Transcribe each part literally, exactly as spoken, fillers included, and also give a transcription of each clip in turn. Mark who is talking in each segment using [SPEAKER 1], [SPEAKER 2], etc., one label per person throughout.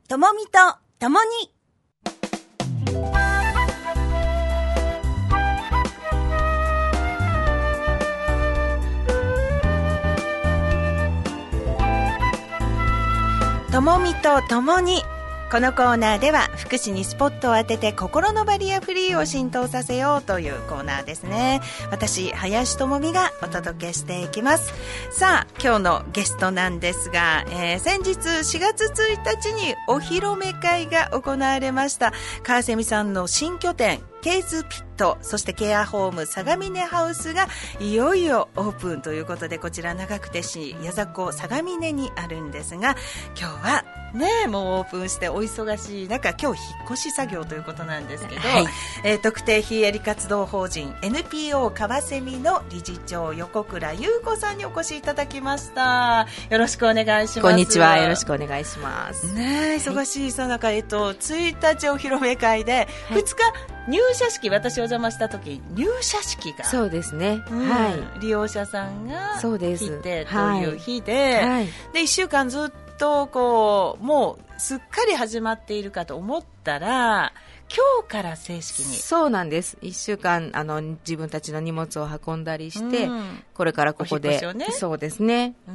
[SPEAKER 1] ともみとともに。ともみとともに。このコーナーでは福祉にスポットを当てて心のバリアフリーを浸透させようというコーナーですね。私林智美がお届けしていきます。さあ今日のゲストなんですが、えー、先日しがつついたちにお披露目会が行われました。川蝉さんの新拠点ケーズピット、そしてケアホーム相模根ハウスがいよいよオープンということで、こちら長久手市矢迫相模根にあるんですが、今日はねもうオープンしてお忙しい中、今日引っ越し作業ということなんですけど、はい、えー、特定非営利活動法人 エヌピーオー 川蝉の理事長横倉優子さんにお越しいただきました。よろしくお願いします。
[SPEAKER 2] こんにちは、よろしくお願いします
[SPEAKER 1] ね。忙しいさなか、えっと、ついたちお披露目会で、ふつか入社式、私お邪魔した時入社式が
[SPEAKER 2] そうですね、
[SPEAKER 1] うん、
[SPEAKER 2] はい、
[SPEAKER 1] 利用者さんが来てという日で、
[SPEAKER 2] はいはい、
[SPEAKER 1] でいっしゅうかんずっとこうもうすっかり始まっているかと思ったら、今日から正式に。
[SPEAKER 2] そうなんです。いっしゅうかんあの自分たちの荷物を運んだりして、うん、これからここで、ね、そうですね、うん、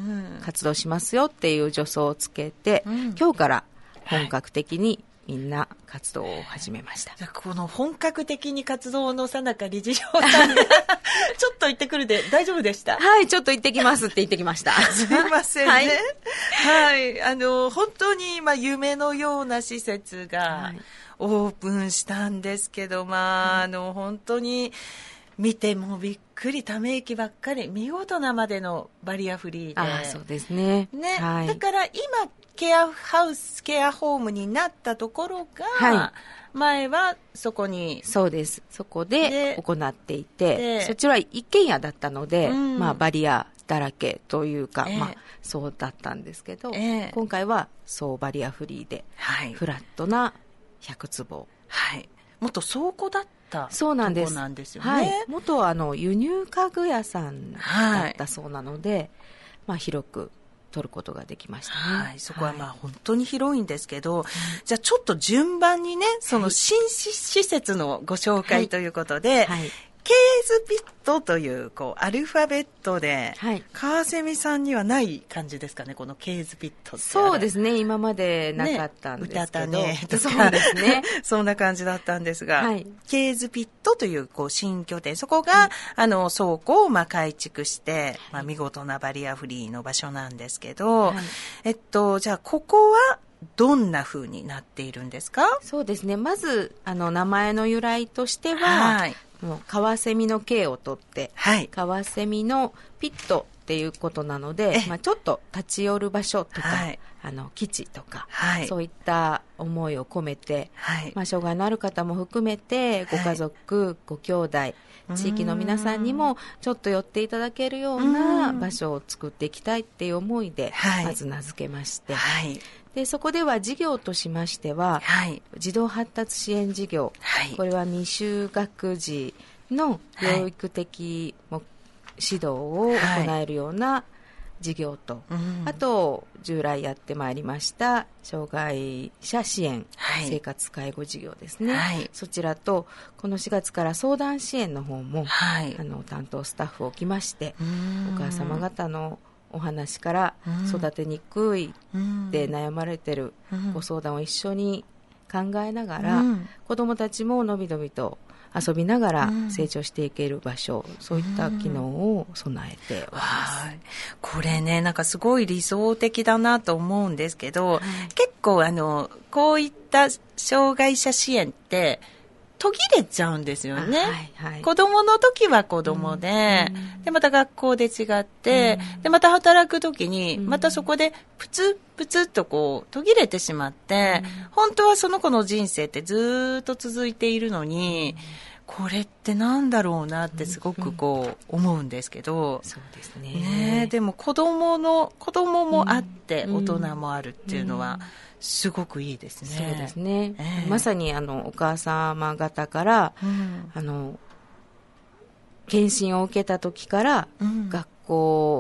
[SPEAKER 2] 活動しますよっていう助走をつけて、うん、今日から本格的に、はい、みんな活動を始めました。
[SPEAKER 1] じゃこの本格的に活動のさなか理事長さんがちょっと行ってくるで大丈夫でした？
[SPEAKER 2] はい、ちょっと行ってきますって言ってきました。
[SPEAKER 1] すいませんね。はい、はい、あの本当にまあ夢のような施設がオープンしたんですけど、まああの本当に見てもびっくり、ため息ばっかり、見事なまでのバリアフリーで。
[SPEAKER 2] あ、そうですね。
[SPEAKER 1] ね、
[SPEAKER 2] はい、
[SPEAKER 1] だから今ケアハウス、ケアホームになったところが、はい、前はそこに。
[SPEAKER 2] そうです。そこで行っていて、そちらは一軒家だったので、うん、まあバリアだらけというか、えー、まあそうだったんですけど、えー、今回はそうバリアフリーで、はい、フラットなひゃくつぼ。
[SPEAKER 1] はい。元倉庫だった。
[SPEAKER 2] そうなんです。
[SPEAKER 1] とこなんですよね。
[SPEAKER 2] はい、元あの輸入家具屋さんだったそうなので、はい、まあ広く取ることができましたね。
[SPEAKER 1] はい、そこはまあ本当に広いんですけど、はい、じゃあちょっと順番にね、その新施設のご紹介ということで、はいはい、ケーズピットというこうアルファベットで、はい、川蝉さんにはない感じですかね、このケーズピットって。
[SPEAKER 2] そうですね、今までなかったんですけど、ね、
[SPEAKER 1] 歌たねとかそうですねそんな感じだったんですが、はい、ケーズピットというこう新拠点、そこが、はい、あの倉庫をまあ改築して、はい、まあ、見事なバリアフリーの場所なんですけど、はい、えっとじゃあここはどんな風になっているんですか？
[SPEAKER 2] そうですね、まずあの名前の由来としては、はい、もう川蝉の景を取って、はい、川蝉のピットっていうことなので、まあ、ちょっと立ち寄る場所とか、はい、あの基地とか、はい、そういった思いを込めて、はい、まあ、障害のある方も含めてご家族、はい、ご兄弟、地域の皆さんにもちょっと寄っていただけるような場所を作っていきたいっていう思いで、はい、まず名付けまして、はい、でそこでは事業としましては、はい、児童発達支援事業、はい、これは未就学児の養育的も指導を行えるような事業と、はい、あと従来やってまいりました障害者支援、はい、生活介護事業ですね、はい、そちらとこのしがつから相談支援の方も、はい、あの担当スタッフを置きまして、お母様方のお話から育てにくいって悩まれてるご相談を一緒に考えながら、うん、子どもたちものびのびと遊びながら成長していける場所、うん、そういった機能を備えております、うん、
[SPEAKER 1] これね、なんかすごい理想的だなと思うんですけど、はい、結構あのこういった障害者支援って途切れちゃうんですよね、はいはい、子供の時は子供で、うん、でまた学校で違って、うん、でまた働く時にまたそこでプツプツっとこう途切れてしまって、うん、本当はその子の人生ってずっと続いているのに、うん、これってなんだろうなってすごくこう思うんですけど、うん、
[SPEAKER 2] そうですね、
[SPEAKER 1] ね、でも子供の子供もあって大人もあるっていうのは、うんうん、すごくいいですね。
[SPEAKER 2] そうですね、えー、まさにあのお母様方から、うん、あの検診を受けた時から、うん、学校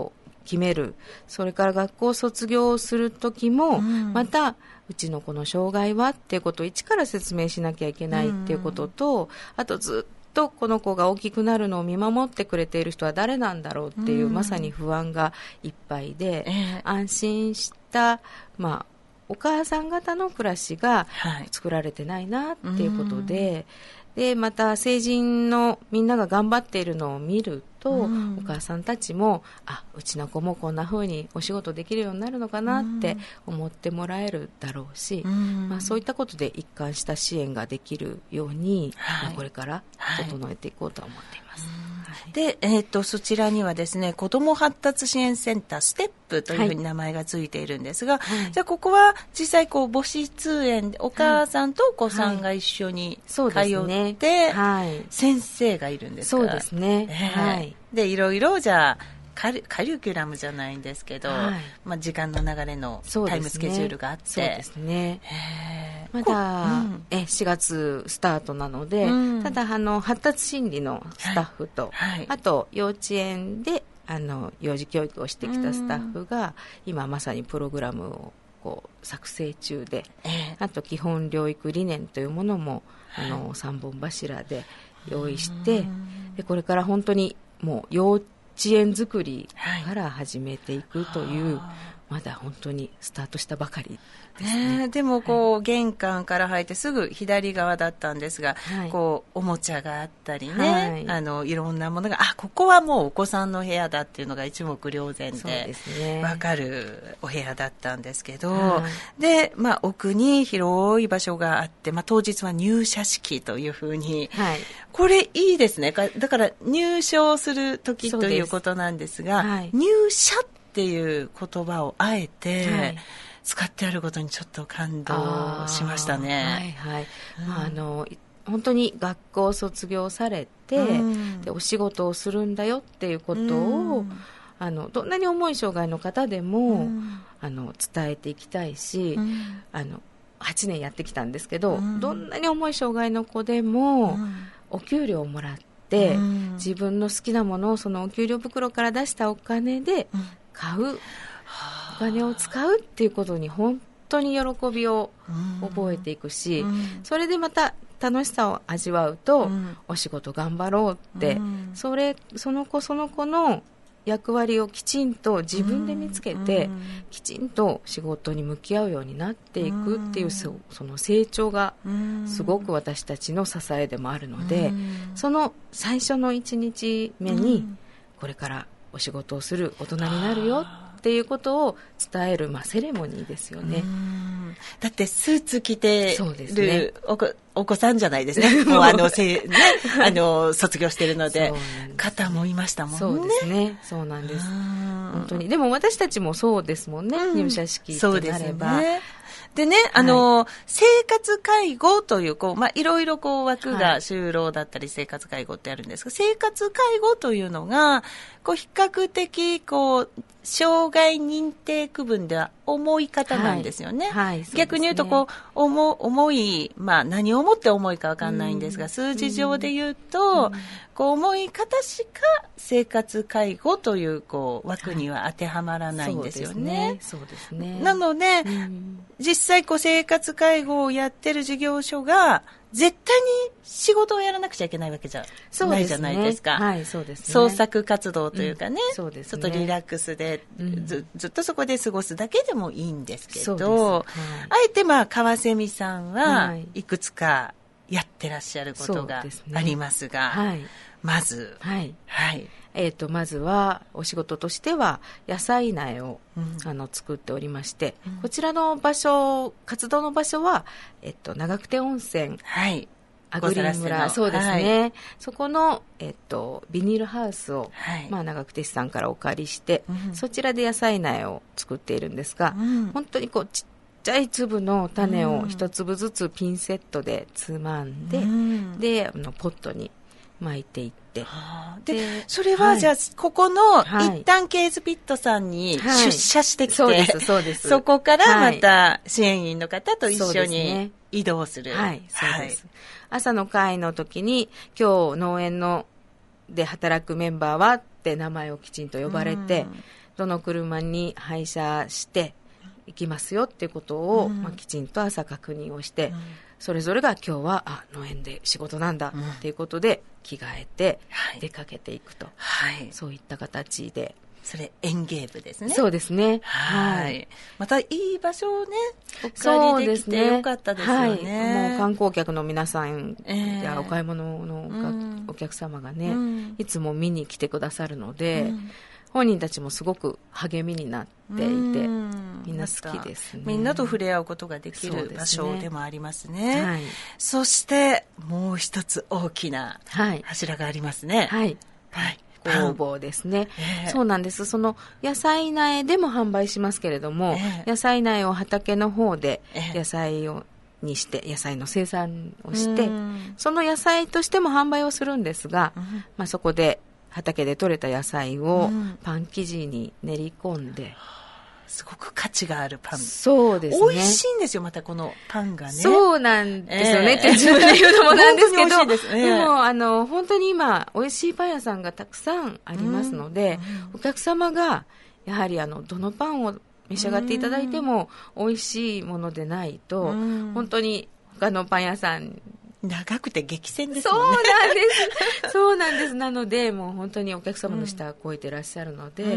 [SPEAKER 2] 決める。それから学校卒業するときも、うん、またうちの子の障害はっていうことを一から説明しなきゃいけないっていうことと、うん、あとずっとこの子が大きくなるのを見守ってくれている人は誰なんだろうっていう、うん、まさに不安がいっぱいで、えー、安心した、まあ、お母さん方の暮らしが作られてないなっていうことで、はい、でまた成人のみんなが頑張っているのを見ると、うん、お母さんたちもあうちの子もこんな風にお仕事できるようになるのかなって思ってもらえるだろうし、うんまあ、そういったことで一貫した支援ができるように、はいまあ、これから整えていこうと思っています、
[SPEAKER 1] はい、で、えー、とそちらにはですね子ども発達支援センターステップというふうに名前がついているんですが、はい、じゃあここは実際こう母子通園でお母さんとお子さんが一緒に通って、はい、先生がいるんですか？
[SPEAKER 2] そうですね、
[SPEAKER 1] えーはいでいろいろじゃあカリ、カリキュラムじゃないんですけど、はいまあ、時間の流れのタイムスケジュールがあって
[SPEAKER 2] そうですね、まだ、うん、えしがつスタートなので、うん、ただあの発達心理のスタッフと、はいはい、あと幼稚園であの幼児教育をしてきたスタッフが、うん、今まさにプログラムをこう作成中で、えー、あと基本療育理念というものもあの、はい、さんぼん柱で用意して、でこれから本当にもう幼稚園作りから始めていくという、はい、まだ本当にスタートしたばかりですね。
[SPEAKER 1] ねでもこう、はい、玄関から入ってすぐ左側だったんですが、はい、こうおもちゃがあったりね、はい、あのいろんなものがあここはもうお子さんの部屋だっていうのが一目瞭然で分かるお部屋だったんですけど、はい、で、まあ、奥に広い場所があって、まあ、当日は入社式というふうに、はい、これいいですね。だから入賞する時ということなんですが、はい、入社っていう言葉をあえて、はい使ってあることにちょっと感動しましたね。
[SPEAKER 2] はいはい。うんまあ、あの本当に学校を卒業されて、うん、でお仕事をするんだよっていうことを、うん、あのどんなに重い障害の方でも、うん、あの伝えていきたいし、うん、あのはちねんやってきたんですけど、うん、どんなに重い障害の子でも、うん、お給料をもらって、うん、自分の好きなものをそのお給料袋から出したお金で買う、うんお金を使うっていうことに本当に喜びを覚えていくし、うん、それでまた楽しさを味わうと、うん、お仕事頑張ろうって、うん、それその子その子の役割をきちんと自分で見つけて、うん、きちんと仕事に向き合うようになっていくっていう、うん、そ, その成長がすごく私たちの支えでもあるので、うん、その最初のいちにちめにこれからお仕事をする大人になるよっていうことを伝える、まあ、セレモニーですよね。
[SPEAKER 1] うんだってスーツ着てるお子、お子さんじゃないですね。もうあのせ、ね、あの卒業してるので方もいましたもんね。
[SPEAKER 2] そうですね。そうなんです。本当に。でも私たちもそうですもんね。うん、入社式となれば。そうですね。
[SPEAKER 1] でね、あの、はい、生活介護という、こう、まあ、いろいろこう枠が就労だったり生活介護ってあるんですが、はい、生活介護というのが、こう、比較的、こう、障害認定区分では重い方なんですよね。はいはい、逆に言うと、こう、重、重い、まあ、何をもって重いかわかんないんですが、うん、数字上で言うと、うん、こう、重い方しか生活介護という、こう、枠には当てはまらないんですよね。
[SPEAKER 2] そうですね。そうですね。
[SPEAKER 1] なので、うん、実際、こう、生活介護をやってる事業所が、絶対に仕事をやらなくちゃいけないわけじゃないじゃないですか。
[SPEAKER 2] はい、そうですね。
[SPEAKER 1] 創作活動というかね、うん、
[SPEAKER 2] そうですね。
[SPEAKER 1] ちょっとリラックスで、うん、ず, ずっとそこで過ごすだけでもいいんですけど、はい、あえてまあ川蝉さんはいくつかやってらっしゃることがありますが、はい、まず、
[SPEAKER 2] はい、はい。えーと、まずはお仕事としては野菜苗を、うん、あの作っておりまして、うん、こちらの場所活動の場所は、えっと、長久手温泉、はい、アグリー村そうですね、はい、そこの、えっと、ビニールハウスを、はいまあ、長久手市さんからお借りして、うん、そちらで野菜苗を作っているんですが、うん、本当にこうちっちゃい粒の種を一粒ずつピンセットでつまんで、うん、であのポットに巻いていって、
[SPEAKER 1] でそれはじゃあ、はい、ここの一旦ケーズピットさんに出社してきて、はい、そうですそうですそこからまた支援員の方と一緒に移動する、
[SPEAKER 2] はい、そうです、はい、朝の会の時に今日農園ので働くメンバーはって名前をきちんと呼ばれて、 どの車に配車して行きますよっていうことを、うんまあ、きちんと朝確認をして、うん、それぞれが今日はあ農園で仕事なんだっていうことで着替えて出かけていくと、はい、そういった形で。
[SPEAKER 1] それ園芸部ですね。
[SPEAKER 2] そうですね。
[SPEAKER 1] はい。またいい場所をね、お借りできてよかったですよね。はい、
[SPEAKER 2] もう観光客の皆さんやお買い物のお客様がね、うん、いつも見に来てくださるので、うん、本人たちもすごく励みになっていて、みんな好きですね。
[SPEAKER 1] みんなと触れ合うことができる場所でもありますね。はい、そしてもう一つ大きな柱がありますね。
[SPEAKER 2] はい。はい。工房ですね、えー、そうなんです。その野菜苗でも販売しますけれども、えー、野菜苗を畑の方で野菜をにして野菜の生産をして、その野菜としても販売をするんですが、まあ、そこで畑で採れた野菜をパン生地に練り込んで、
[SPEAKER 1] すごく価値があるパン。
[SPEAKER 2] そうですね。
[SPEAKER 1] 美味しいんですよ、またこのパンがね。
[SPEAKER 2] そうなんですよね、えー、って自分で言うのもなんですけど、本当に美味しいです、えー、でもあの本当に今美味しいパン屋さんがたくさんありますので、うん、お客様がやはりあのどのパンを召し上がっていただいても美味しいものでないと、うん、本当に他のパン屋さん
[SPEAKER 1] 長くて激戦ですもんね。
[SPEAKER 2] そうなんですそうなんです。なのでもう本当にお客様の舌を超えてらっしゃるので、うん、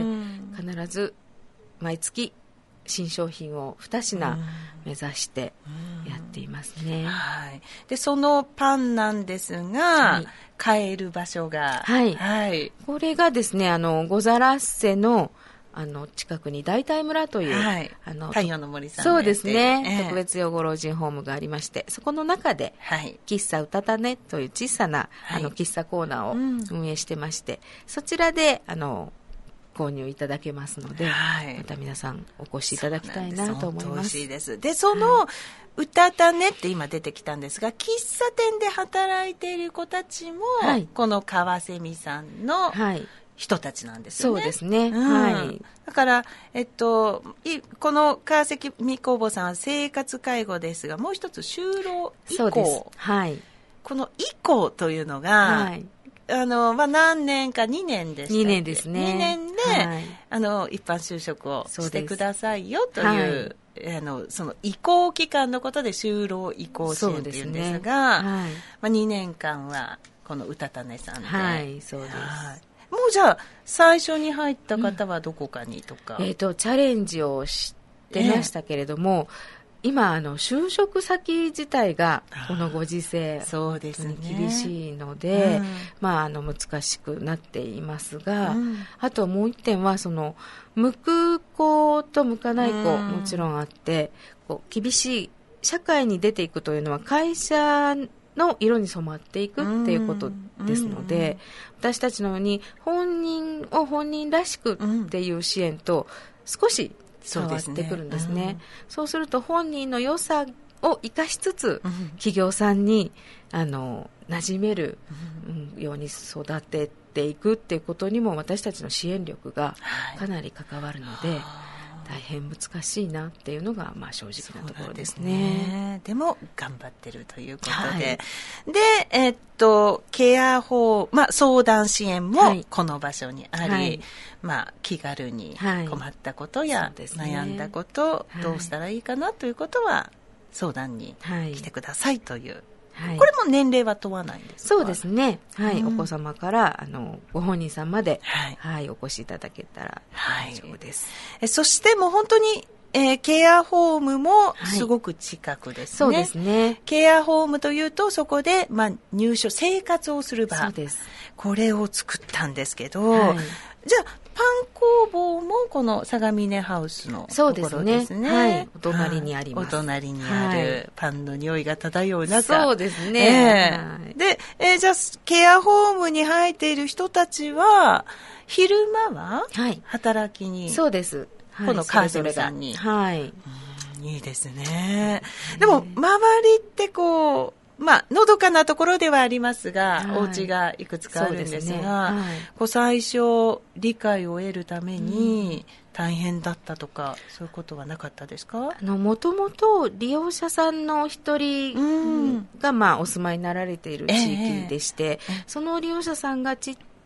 [SPEAKER 2] 必ず毎月新商品をに品目指してやっていますね。うん
[SPEAKER 1] はい、でそのパンなんですが、はい、買える場所が、
[SPEAKER 2] はいはい、これがですねあのゴザラッセのあの近くに大体村という、はい、あの
[SPEAKER 1] 太陽の森さん
[SPEAKER 2] そうですね、えー、特別養護老人ホームがありまして、そこの中で、はい、喫茶うたたねという小さな、はい、あの喫茶コーナーを運営してまして、うん、そちらであの購入いただけますので、はい、また皆さんお越しいただきたいなと思います。
[SPEAKER 1] 美味しいです。でその、はい、うたたねって今出てきたんですが、喫茶店で働いている子たちも、はい、この川瀬美さんの人たちなんですよね。
[SPEAKER 2] そうですね、うん、はい。
[SPEAKER 1] だからえっとこの川瀬美工房さんは生活介護ですが、もう一つ就労移行、そうです、はい、この移行というのが、はいあのまあ、何年かにねんでしたっけ。
[SPEAKER 2] にねんですね。
[SPEAKER 1] にねんで、はい、あの一般就職をしてくださいよという、はい、あのその移行期間のことで就労移行支援っていうんですが、ねはいまあ、にねんかんはこのうたたねさんで、
[SPEAKER 2] はいそうです、はい、
[SPEAKER 1] もうじゃあ最初に入った方はどこかにとか、
[SPEAKER 2] うんえー、とチャレンジをしてましたけれども、えー今あの就職先自体がこのご時世
[SPEAKER 1] そうですね、
[SPEAKER 2] 厳しいので、うんまあ、あの難しくなっていますが、うん、あともう一点はその向く子と向かない子、うん、もちろんあって、こう厳しい社会に出ていくというのは会社の色に染まっていくっていうことですので、うん、私たちのように本人を本人らしくっていう支援と少し変わってくるんですね。そうですね、うん、そうすると本人の良さを生かしつつ、うん、企業さんにあの馴染める、うん、ように育てていくっていうことにも私たちの支援力がかなり関わるので、はい、大変難しいなっていうのが、まあ、正直なところですね。
[SPEAKER 1] でも頑張ってるということで、はい、で、えっとケア法、まあ、相談支援もこの場所にあり、はいまあ、気軽に困ったことや、はいね、悩んだこと、どうしたらいいかなということは相談に来てくださいという、はい、これも年齢は問わないんですか？
[SPEAKER 2] そうですね、はい、うん、お子様からあのご本人さんまで、はいはい、お越しいただけたら大丈夫です、
[SPEAKER 1] はい、えそしてもう本当にえー、ケアホームもすごく近くですね、はい、そうですね。ケアホームというとそこで、まあ、入所生活をする場、そうです。これを作ったんですけど、はい、じゃあパン工房もこの相模根ハウスのところですね。そうですね、はい、
[SPEAKER 2] お隣にあります。
[SPEAKER 1] お隣にある、はい、パンの匂いが漂う中、
[SPEAKER 2] そうですね、
[SPEAKER 1] えーはい、で、えー、じゃあケアホームに入っている人たちは昼間は働きに、はい、
[SPEAKER 2] そうです、
[SPEAKER 1] このカーソルさんに、
[SPEAKER 2] はい、
[SPEAKER 1] うん、いいですね。でも周りってこうまあ、のどかなところではありますが、はい、お家がいくつかあるんですが、ねはい、こう最初理解を得るために大変だったとか、うん、そういうことはなかったですか？
[SPEAKER 2] あの、もともと利用者さんの一人が、まあ、お住まいになられている地域でして、えー、その利用者さんがちっ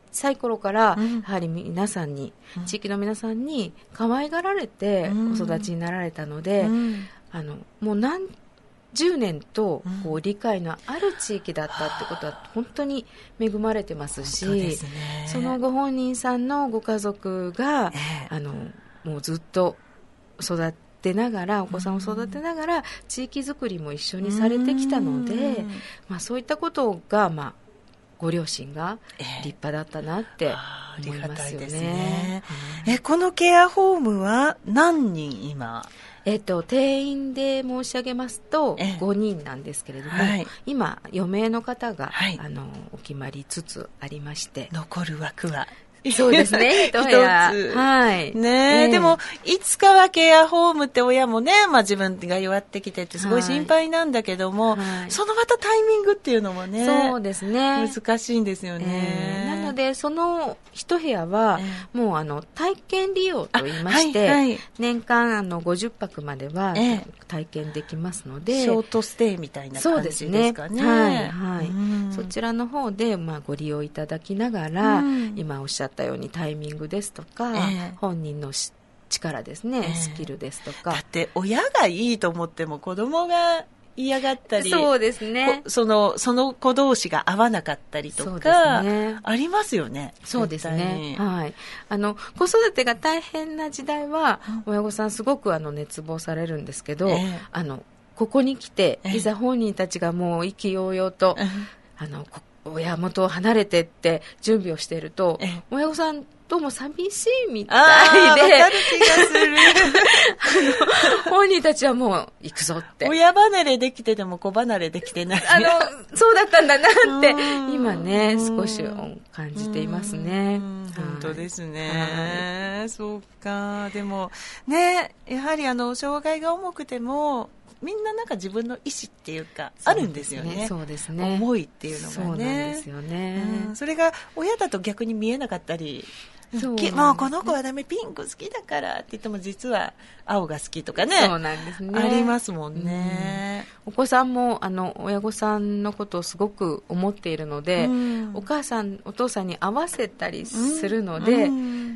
[SPEAKER 2] さい頃から、やはり皆さんに、うん、地域の皆さんに可愛がられてお育ちになられたので、うん、あのもう何じゅうねんとこう理解のある地域だったってことは本当に恵まれてますし、うん、 そ, ね、そのご本人さんのご家族が、えー、あのもうずっと育ってながらお子さんを育てながら地域づくりも一緒にされてきたので、まあ、そういったことが、まあ、ご両親が立派だったなって思いますよね。えー、ありがたいですね。
[SPEAKER 1] うん、えこのケアホームは何人今？
[SPEAKER 2] えっと、定員で申し上げますとごにんなんですけれども、はい、今よめいの方が、はい、あのお決まりつつありまして、
[SPEAKER 1] 残る枠は
[SPEAKER 2] そうですね、一部屋。はい。
[SPEAKER 1] ねえ、えー、でも、いつかはケアホームって親もね、まあ自分が弱ってきてってすごい心配なんだけども、はい、そのまたタイミングっていうのもね、
[SPEAKER 2] そうですね。
[SPEAKER 1] 難しいんですよね。
[SPEAKER 2] えー、なので、その一部屋は、えー、もうあの、体験利用と言いまして、はいはい、年間あのごじゅっぱくまでは体験できますので、えー、
[SPEAKER 1] ショートステイみたいな感じですかね。そうですね。
[SPEAKER 2] はい、はい。そちらの方で、まあご利用いただきながら、今おっしゃったようにタイミングですとか、えー、本人の力ですね、えー、スキルですとか。
[SPEAKER 1] だって親がいいと思っても子供が嫌がったり、
[SPEAKER 2] そうですね。
[SPEAKER 1] そのその子同士が合わなかったりとか、そうですね、ありますよね。
[SPEAKER 2] そうですね。はい。あの子育てが大変な時代は、うん、親御さんすごくあの熱望されるんですけど、えー、あのここに来て、いざ本人たちがもう意気揚々と、えー、あの親元を離れてって準備をしていると、親御さんどうも寂しいみたいで、
[SPEAKER 1] わかる気がする
[SPEAKER 2] あの本人たちはもう行くぞって、
[SPEAKER 1] 親離れできてても子離れできてない、
[SPEAKER 2] あのそうだったんだなって今ね少し感じていますね。
[SPEAKER 1] 本当ですね、はい、そうか。でもね、やはりあの障害が重くてもみんななんか自分の意思っていうかあるんですよね。
[SPEAKER 2] そうですね。
[SPEAKER 1] 思いっていうのがね。
[SPEAKER 2] そうなんですよね。
[SPEAKER 1] うん、それが親だと逆に見えなかったり、そうね、もうこの子はダメ、ピンク好きだからって言っても実は青が好きとかね。
[SPEAKER 2] そうなんですね。
[SPEAKER 1] ありますもんね。
[SPEAKER 2] うん、お子さんもあの親御さんのことをすごく思っているので、うん、お母さんお父さんに合わせたりするので、うん、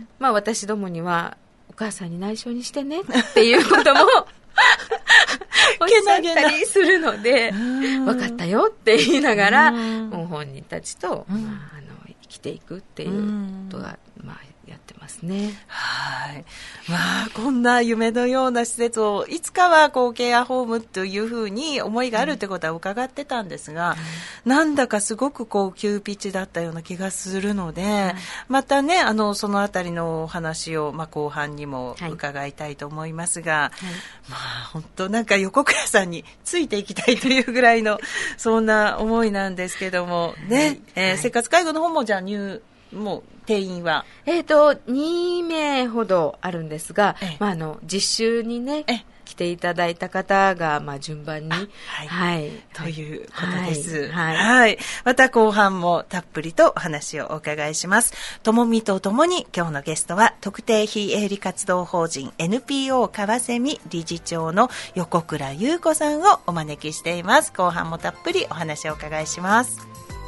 [SPEAKER 2] まあ私どもにはお母さんに内緒にしてねっていうこともおっしゃったりするので、分かったよって言いながら、もう本人たちと、まあ、あの生きていくっていうことが、まあ、やってますね。
[SPEAKER 1] はい。まあ、こんな夢のような施設をいつかはこうケアホームというふうに思いがあるってことは伺ってたんですが、うん、なんだかすごくこう急ピッチだったような気がするので、うん、またね、あのそのあたりのお話を、まあ、後半にも伺いたいと思いますが、はいはい、まあ本当なんか横倉さんについていきたいというぐらいのそんな思いなんですけどもね、はい、えーはい、生活介護の方もじゃあ入もう定員は
[SPEAKER 2] えーとにめいほどあるんですが、まあ、あの実習にね来ていただいた方が、まあ、順番に、はい
[SPEAKER 1] はい、ということです、はいはいはい、また後半もたっぷりとお話をお伺いします。ともみとともに今日のゲストは特定非営利活動法人 エヌピーオー 川蝉理事長の横倉優子さんをお招きしています。後半もたっぷりお話をお伺いします。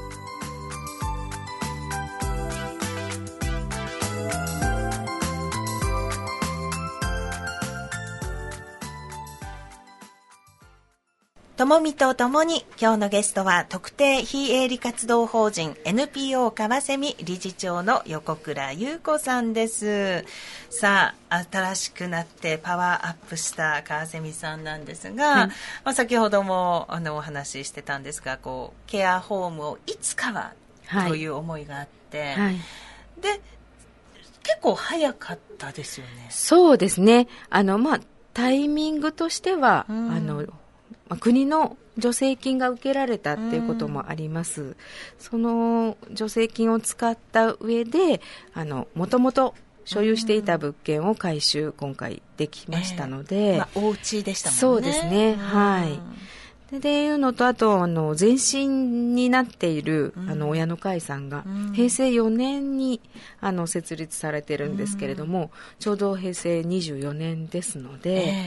[SPEAKER 1] ともみとともに今日のゲストは特定非営利活動法人 エヌピーオー 川蝉理事長の横倉優子さんです。さあ、新しくなってパワーアップした川蝉さんなんですが、はい、まあ、先ほどもあのお話ししてたんですが、こうケアホームをいつかはという思いがあって、はいはい、で結構早かったですよね。
[SPEAKER 2] そうですね。あの、まあ、タイミングとしては、うん、あの国の助成金が受けられたっていうこともあります、うん、その助成金を使った上であのもともと所有していた物件を回収今回できましたので、えーまあ、
[SPEAKER 1] お家でしたもんね。
[SPEAKER 2] そうですね、うん、はいででいうのとあとあの前身になっている、うん、あの親の会さんが、うん、へいせいよねんにあの設立されてるんですけれども、うん、ちょうどへいせいにじゅうよねんですので、えー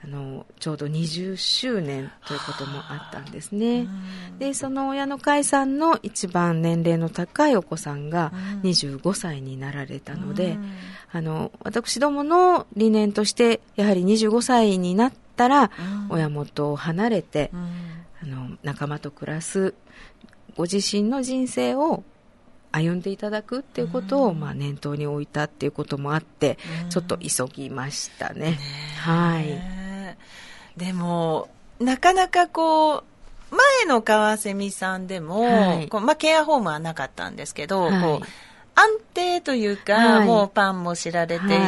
[SPEAKER 2] あのちょうどにじゅっしゅうねんということもあったんですね。でその親の会さんの一番年齢の高いお子さんがにじゅうごさいになられたので、あの私どもの理念としてやはりにじゅうごさいになったら親元を離れて、あの仲間と暮らすご自身の人生を歩んでいただくっていうことを、まあ、念頭に置いたっていうこともあって、ちょっと急ぎましたね。はい。
[SPEAKER 1] でもなかなかこう前の川蝉さんでも、はい、こうまあ、ケアホームはなかったんですけど、はい、こう安定というか、はい、もうパンも知られていて、はい、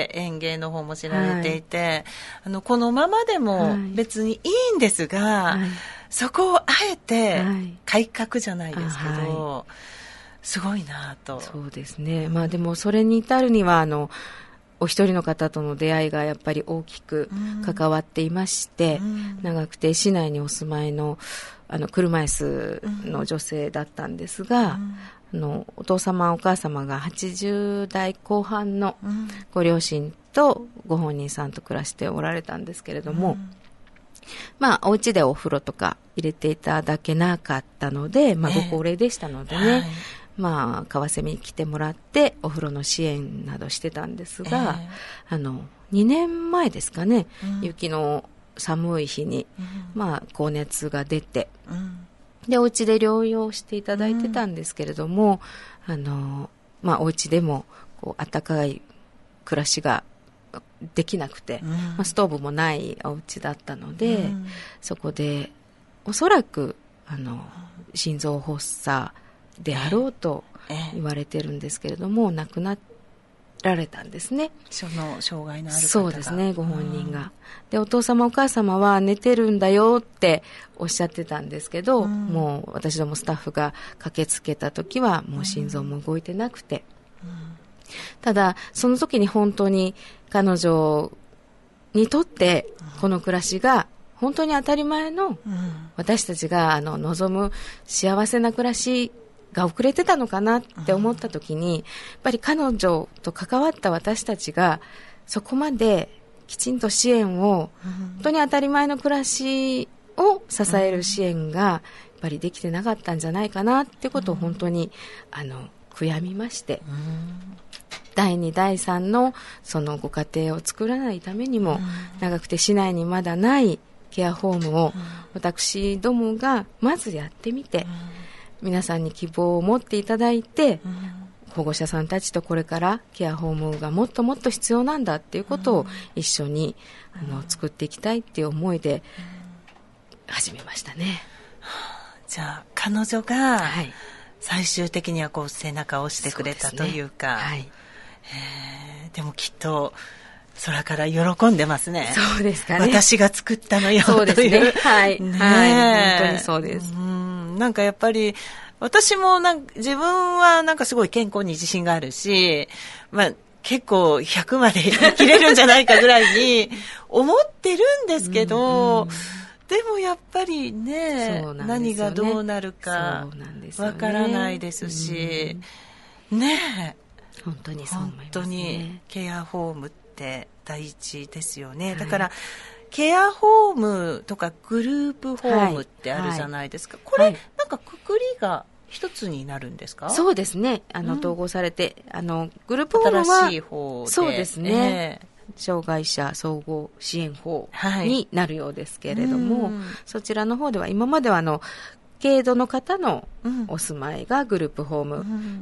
[SPEAKER 1] 園芸の方も知られていて、はい、あのこのままでも別にいいんですが、はい、そこをあえて改革じゃないですけど、はい、すごいなと。
[SPEAKER 2] そうですね、まあ、でもそれに至るにはあのお一人の方との出会いがやっぱり大きく関わっていまして、うん、長くて市内にお住まい の, あの車椅子の女性だったんですが、うん、あのお父様お母様がはちじゅうだいこう半のご両親とご本人さんと暮らしておられたんですけれども、うん、まあお家でお風呂とか入れていただけなかったので、まあ、ご高齢でしたのでね、えーはい、まあ、川蝉に来てもらってお風呂の支援などしてたんですが、えー、あのにねんまえですかね、うん、雪の寒い日に、うん、まあ、高熱が出て、うん、でお家で療養していただいてたんですけれども、うん、あのまあ、お家でもこう暖かい暮らしができなくて、うん、まあ、ストーブもないお家だったので、うん、そこでおそらくあの心臓発作であろうと言われてるんですけれども、亡くなられたんですね。
[SPEAKER 1] その障害のある方が。
[SPEAKER 2] そうですね、ご本人が。でお父様お母様は寝てるんだよっておっしゃってたんですけど、もう私どもスタッフが駆けつけた時はもう心臓も動いてなくて、ただその時に本当に彼女にとってこの暮らしが本当に当たり前の、私たちがあの望む幸せな暮らしが遅れてたのかなって思った時に、やっぱり彼女と関わった私たちがそこまできちんと支援を、本当に当たり前の暮らしを支える支援がやっぱりできてなかったんじゃないかなってことを本当にあの悔やみまして、だいにだいさんのそのご家庭を作らないためにも、長くて市内にまだないケアホームを私どもがまずやってみて、皆さんに希望を持っていただいて、保護者さんたちとこれからケアホームがもっともっと必要なんだっていうことを一緒にあの作っていきたいっていう思いで始めましたね。
[SPEAKER 1] じゃあ彼女が最終的にはこう背中を押してくれたというか、はい、えー、でもきっと空から喜んでますね。
[SPEAKER 2] そうですかね。
[SPEAKER 1] 私が作ったのよという。
[SPEAKER 2] そうですね。はい。ね、はい。本当にそうです。
[SPEAKER 1] うん、なんかやっぱり私もなんか自分はなんかすごい健康に自信があるし、まあ結構ひゃくまで生きれるんじゃないかぐらいに思ってるんですけど、うんうん、でもやっぱり ね, ね何がどうなるかわからないですし、うん、ねえ
[SPEAKER 2] 本当にそう思いますね。
[SPEAKER 1] 本当にケアホームって大事ですよね。だから、はい、ケアホームとかグループホームってあるじゃないですか、はい、これ、はい、なんかくくりが一つになるんですか？
[SPEAKER 2] そうですね、あの、うん、統合されてあのグループホームは
[SPEAKER 1] 新しい方で、
[SPEAKER 2] そうですね、えー、障害者総合支援法になるようですけれども、はい、そちらの方では今まではあの軽度の方のお住まいがグループホーム、うん、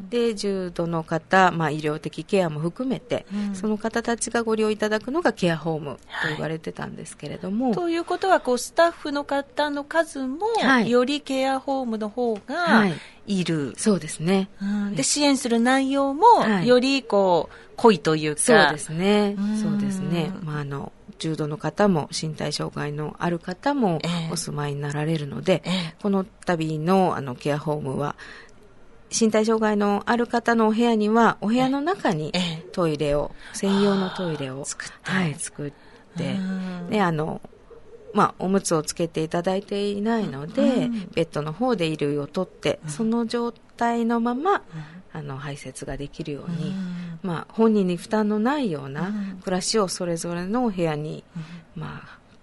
[SPEAKER 2] で重度の方、まあ、医療的ケアも含めて、うん、その方たちがご利用いただくのがケアホームと言われてたんですけれども、はい、
[SPEAKER 1] ということはこうスタッフの方の数も、はい、よりケアホームの方がいる、はい、
[SPEAKER 2] そうですね、
[SPEAKER 1] うん、で支援する内容もよりこう濃いというか、
[SPEAKER 2] そうですね、そうですね、まあ、あの重度の方も身体障害のある方もお住まいになられるので、えーえー、この度 の, あのケアホームは身体障害のある方のお部屋にはお部屋の中にトイレを、えー、専用のトイレを作って、はい、作ってであの、まあ、おむつをつけていただいていないので、うん、ベッドの方で衣類を取って、うん、その状態のまま、うん、あの排泄ができるように、うんまあ、本人に負担のないような暮らしをそれぞれのお部屋に、うんまあ、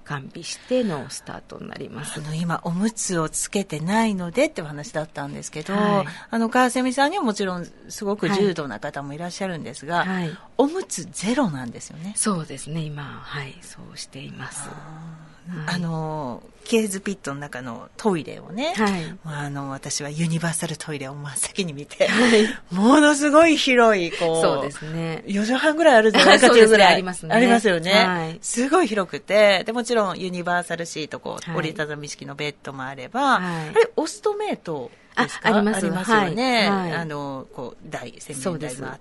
[SPEAKER 2] 完備してのスタートになります。
[SPEAKER 1] あの今おむつをつけてないのでってお話だったんですけど、はい、あの川蝉さんにはもちろんすごく重度な方もいらっしゃるんですが、はい、おむつゼロなんですよね。
[SPEAKER 2] そうですね、今はいそうしています。
[SPEAKER 1] あのケーズピットの中のトイレをね、はい、あの私はユニバーサルトイレを真っ先に見て、はい、ものすごい広いこう
[SPEAKER 2] そうですね、
[SPEAKER 1] よじはんぐらいあるんじゃないかというぐらい
[SPEAKER 2] ありますね。
[SPEAKER 1] ありますよね、はい、すごい広くて、でもちろんユニバーサルシートこう、はい、折りたたみ式のベッドもあれば、はい、あれオストメイトですか？
[SPEAKER 2] あ、あります、
[SPEAKER 1] ありますよね、はい、あのこう台洗面台もあって、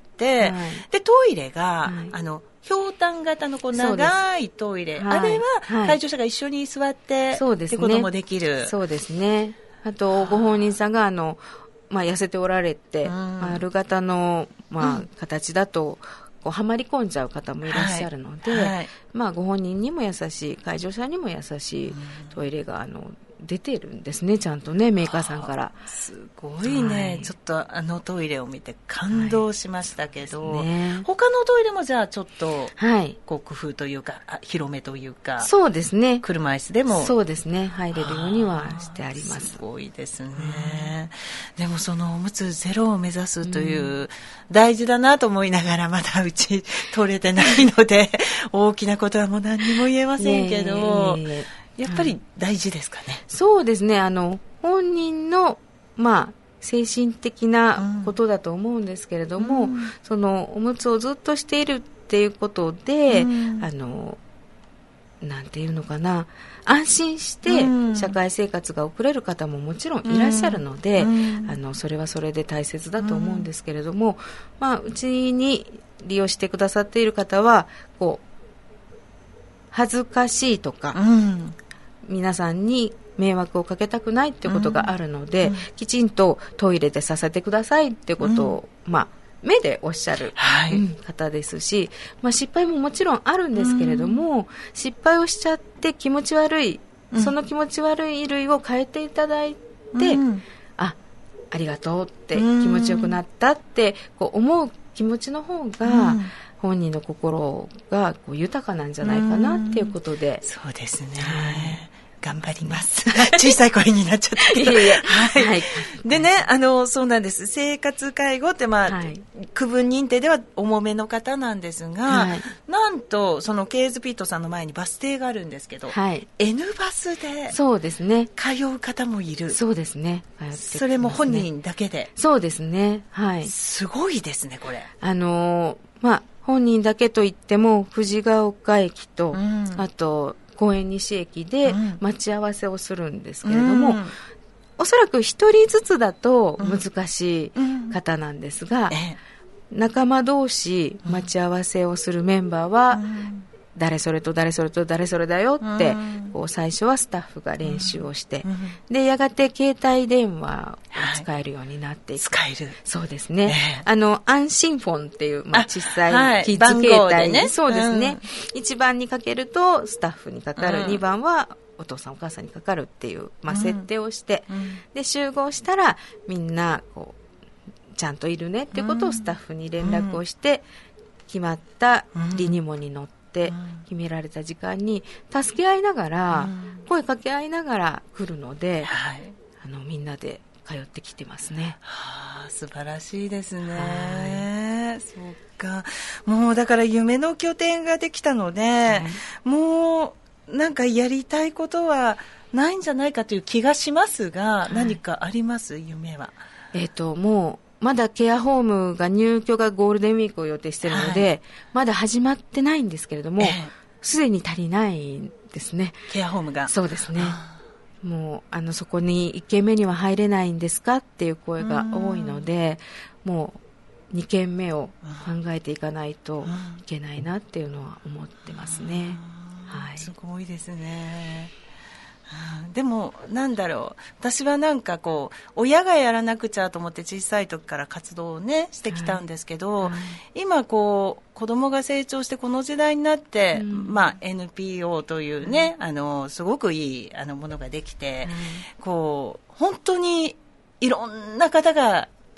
[SPEAKER 1] で、はい、でトイレが、はい、あのひょうたん型のこう長いトイレ、はい、あれは介助者が一緒に座って、はい、ってこともできる。
[SPEAKER 2] そうですね。あとご本人さんがあの、まあ、痩せておられて、うん、丸型の、まあうん、形だとこうはまり込んじゃう方もいらっしゃるので、はいはい、まあ、ご本人にも優しい、介助者にも優しいトイレがあの出てるんですね、ちゃんとね、メーカーさんから。
[SPEAKER 1] すごいね、はい、ちょっとあのトイレを見て感動しましたけど、はいね、他のトイレもじゃあちょっと、はい、こう工夫というか広めというか、
[SPEAKER 2] そうですね、
[SPEAKER 1] 車椅子でも
[SPEAKER 2] そうですね、入れるようにはしてあります。
[SPEAKER 1] すごいですね、うん、でもそのおむつゼロを目指すという、うん、大事だなと思いながらまだうち取れてないので大きなことはもう何にも言えませんけど、ね、やっぱり大事ですかね。
[SPEAKER 2] うん、そうですね、あの本人の、まあ、精神的なことだと思うんですけれども、うん、そのおむつをずっとしているっていうことで、うん、あのなんていうのかな、安心して社会生活が送れる方ももちろんいらっしゃるので、うん、あのそれはそれで大切だと思うんですけれども、うん、まあ、うちに利用してくださっている方はこう恥ずかしいとか、うん、皆さんに迷惑をかけたくないってことがあるので、うん、きちんとトイレでさせてくださいってことを、うん、まあ、目でおっしゃる、はい、うん、方ですし、まあ、失敗ももちろんあるんですけれども、うん、失敗をしちゃって気持ち悪い、うん、その気持ち悪い衣類を変えていただいて、うん、あ、ありがとうって気持ちよくなったってこう思う気持ちの方が、うん、本人の心がこう豊かなんじゃないかなっていうことで、
[SPEAKER 1] そうですね、はい、頑張ります小さい声になっちゃったけどいえいえ、はいはい、でね、あのそうなんです、生活介護って、まあ、はい、区分認定では重めの方なんですが、はい、なんとそのケーズピットさんの前にバス停があるんですけど、はい、N バスでそうですね、通う方もいる。
[SPEAKER 2] そうですね、通ってますね。
[SPEAKER 1] それも本人だけで。
[SPEAKER 2] そうですね、はい、
[SPEAKER 1] すごいですねこれ。
[SPEAKER 2] あのまあ本人だけといっても藤が丘駅と、うん、あと公園西駅で待ち合わせをするんですけれども、うん、おそらく一人ずつだと難しい方なんですが、うんうん、仲間同士待ち合わせをするメンバーは、うん、誰それと誰それと誰それだよって、うん、こう最初はスタッフが練習をして、うんうん、でやがて携帯電話を使えるようになっていく、
[SPEAKER 1] はい、使える。
[SPEAKER 2] そうですね、えー、あの安心フォンっていう、まあ、小さいキッズ携帯、はい、ね、そうですね、うん、いちばんにかけるとスタッフにかかる、うん、にばんはお父さんお母さんにかかるっていう、まあ、設定をして、うん、で集合したらみんなこうちゃんといるねっていうことをスタッフに連絡をして、決まったリニモに乗って、決められた時間に助け合いながら、うん、声かけ合いながら来るので、はい、あのみんなで通ってきてますね。
[SPEAKER 1] はあ、素晴らしいですね。そうか、もうだから夢の拠点ができたので、はい、もうなんかやりたいことはないんじゃないかという気がしますが、はい、何かあります？夢は。
[SPEAKER 2] えーと、もうまだケアホームが入居がゴールデンウィークを予定しているので、はい、まだ始まってないんですけれども、すで、えー、に足りないんですね、
[SPEAKER 1] ケアホームが。
[SPEAKER 2] そうですね、もうあのそこにいっけんめには入れないんですかっていう声が多いので、もうにけんめを考えていかないといけないなっていうのは思ってますね。はい、
[SPEAKER 1] すごいですね。でもなんだろう、私はなんかこう親がやらなくちゃと思って小さい時から活動をねしてきたんですけど、はいはい、今こう子供が成長してこの時代になって、うん、まあ エヌピーオー というね、うん、あのすごくいいあのものができて、うん、こう本当にいろんな方が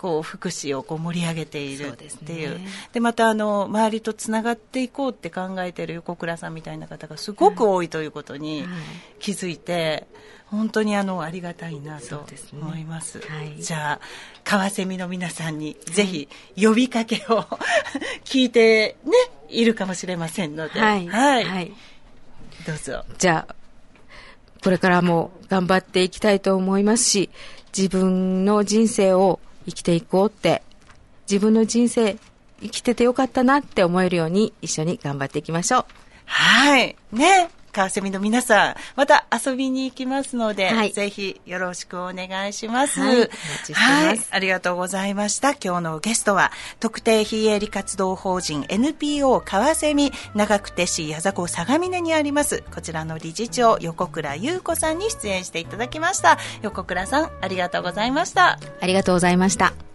[SPEAKER 1] こう福祉をこう盛り上げているっていう。 で, ね、でまたあの周りとつながっていこうって考えている横倉さんみたいな方がすごく多いということに気づいて、本当にあのありがたいなと思います。
[SPEAKER 2] そうですね。はい、
[SPEAKER 1] じゃあカワセミの皆さんにぜひ呼びかけを聞いてねいるかもしれませんので、
[SPEAKER 2] はい、はいはい、
[SPEAKER 1] どうぞ。
[SPEAKER 2] じゃあこれからも頑張っていきたいと思いますし、自分の人生を生きていこうって、自分の人生生きててよかったなって思えるように一緒に頑張っていきましょう。
[SPEAKER 1] はいね、カワセミの皆さんまた遊びに行きますので、はい、ぜひよろしくお願いします。
[SPEAKER 2] はい、お待ちしてます。はい、
[SPEAKER 1] ありがとうございました。今日のゲストは特定非営利活動法人 エヌピーオー カワセミ長久手市矢迫相模根にありますこちらの理事長横倉優子さんに出演していただきました。横倉さんありがとうございました。
[SPEAKER 2] ありがとうございました。